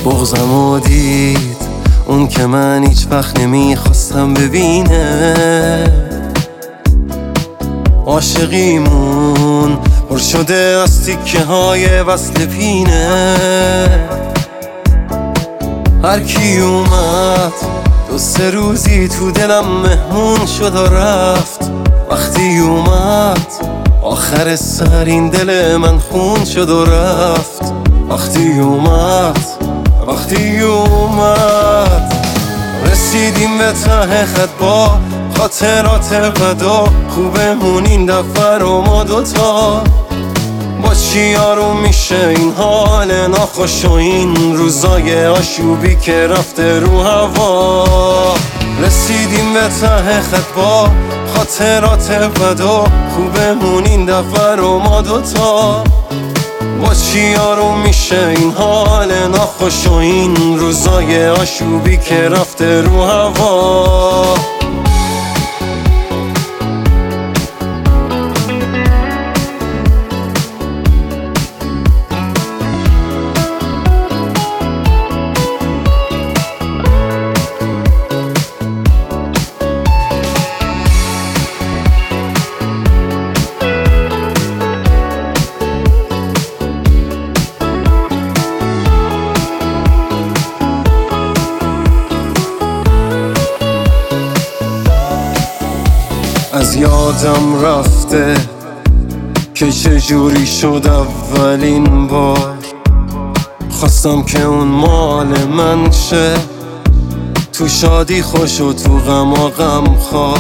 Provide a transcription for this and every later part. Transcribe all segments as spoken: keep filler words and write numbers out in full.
بغضمو دید اون که من هیچ وقت نمیخواستم ببینه. عاشقیمون پر شده از تیکه های وصل پینه. هر کی اومد دو سه روزی تو دلم مهمون شد و رفت. وقتی اومد آخر سر این دل من خون شد و رفت. وقتی اومد وقتی اومد رسیدیم به ته خط با خاطرات بدا. خوبمون این دفعه رو ما دوتا. با چی آروم میشه این حال ناخوش و این روزای آشوبی که رفته رو هوا. رسیدیم به ته خط با خاطرات بدا. خوبمون این دفعه رو ما دوتا. با چی آروم میشه این حال ناخوش و این روزای آشوبی که رفته رو هوا. از یادم رفته که چجوری شد اولین بار خواستم که اون مال من شه. تو شادی خوش و تو غم و غم خوار.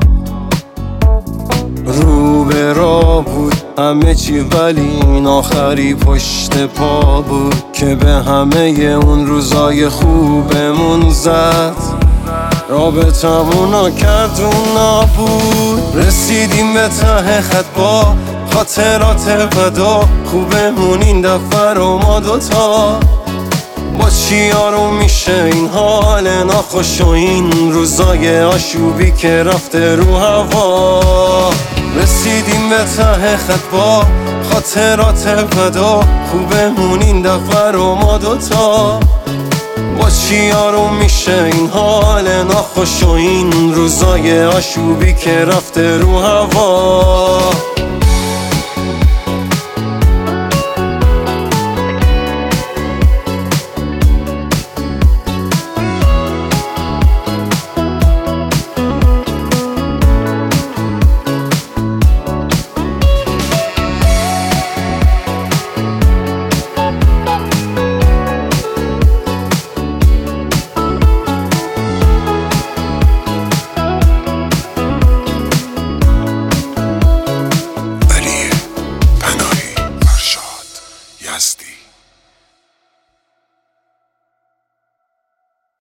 رو به راه بود همه چی ولی این آخری پشت پا بود که به همه اون روزای خوبمون زد. رابطمونو کرد اون نابود. رسیدیم به ته خط با خاطرات بدا. خوبمون این دفعه رو ما دوتا. با چی آروم میشه این حال ناخوش و این روزای آشوبی که رفته رو هوا. رسیدیم به ته خط با خاطرات بدا. خوبمون این دفعه رو ما دوتا. با چی آروم میشه این حال ناخوش و این روزای آشوبی که رفته رو هوا.